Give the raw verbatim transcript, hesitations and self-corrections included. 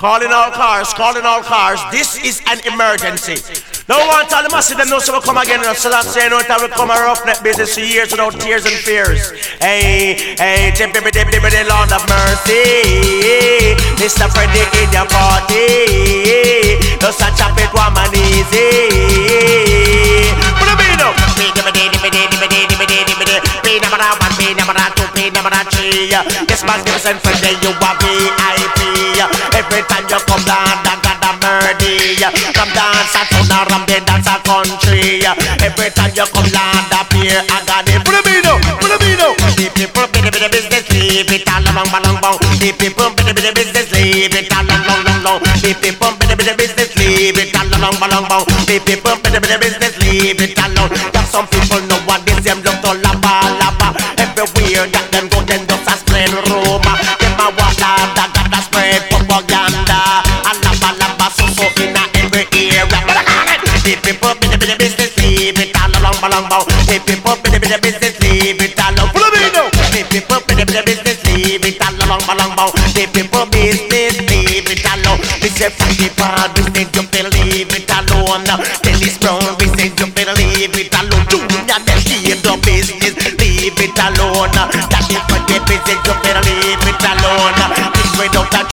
Calling all cars, calling all cars. This is an emergency. Don't want all the massive them know so we come again. So that's saying no time we come a roughneck business for years without tears and fears. Hey, hey, tip tip tip tip the Lord of mercy. Mister Freddy in your party. Just a chop it one man easy. What do you mean now? P number one, P number two, P number three. Yes, magnificent Freddy, you are V I P. Every time you come down, I got a murder. Come dance a town or ram, then dance a country. Every time you come down, appear I got it. Put a me now, put a me now. The people bit the business, leave it all along, along, along. The people bit the business, leave it all along, long, long. The people bit the business, leave it all along, along, along. The people bit the business, leave it alone. That some people know what this them just to lava, lava. Everywhere that them go, then just a spread rumor. Them a walk out, that got a spread propaganda. A lava, lava, so so in every area. The people bit the business, leave it all along, along, along. The people bit the business, leave it alone. Follow me now. The people bit the business, leave it all along, along, along. The people business, leave it alone. This is Frankie Bad business, you feel leave it alone. Dennis Brown business, you feel leave it alone. Junior, they leave the business, leave it alone. That is for the business, you feel leave it alone. This without a